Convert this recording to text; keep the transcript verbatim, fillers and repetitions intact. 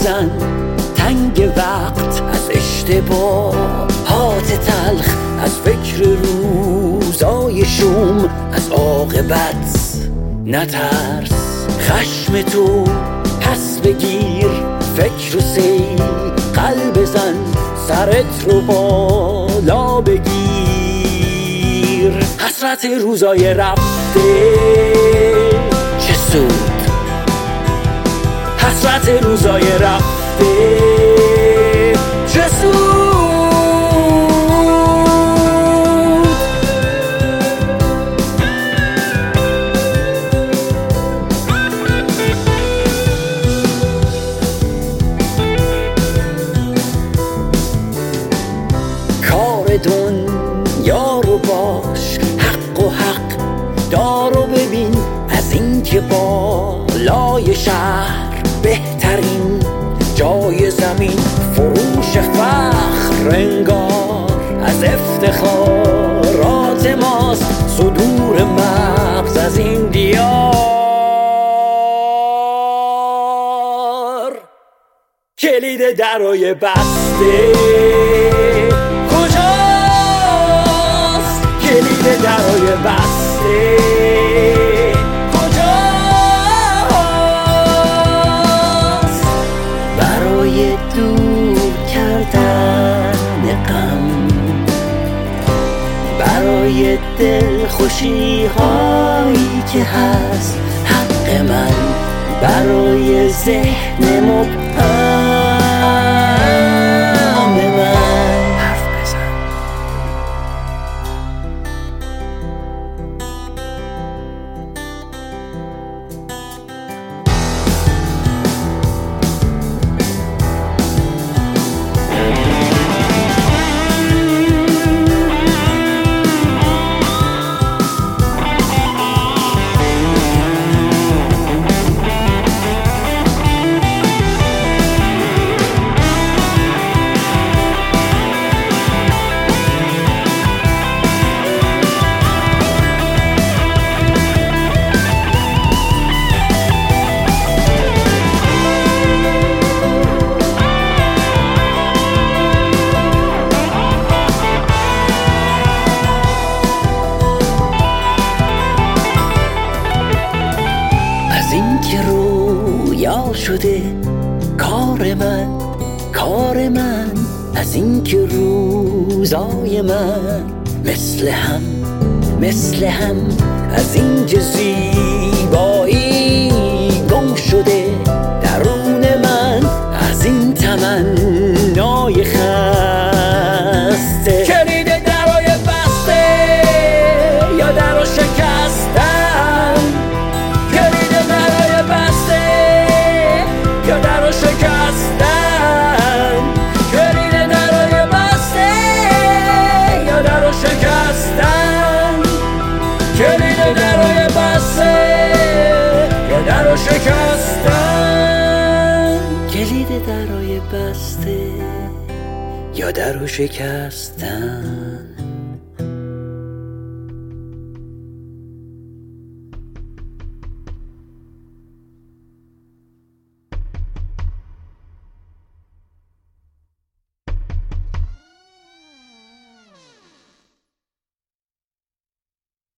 بزن تنگ وقت از اشتباهات تلخ، از فکر روزای شوم، از عاقبت نترس. خشم تو پس بگیر، فکر و سیر قلب زن، سرت رو بالا بگیر. حسرت روزای رفته چه سود، حسرت روزای رفته چه سود. کار دنیا رو باش، حق و حق دار و ببین، از این که بالای شهر بهترین جای زمین. فروش فخر انگار از افتخارات ماست، صدور مغز از این دیار. کلید درای بسته کجاست؟ کلید درای بسته دور کردن غم، برای دل خوشی هایی که هست حق من، برای ذهن مبهم من حرف بزن. که رویا شده کار من، کار من، از این که روزای من مثل هم، مثل هم، از این که زیبایی گم شده درون من، از این تمنای خسته. کلید درای بسته یا درو شکستن، کلید درای بسته یا درو شکستن، کلید درای بسته یا درو شکستن، کلید درای بسته یا درو شکستن، کلید درای بسته یا درو شکستن.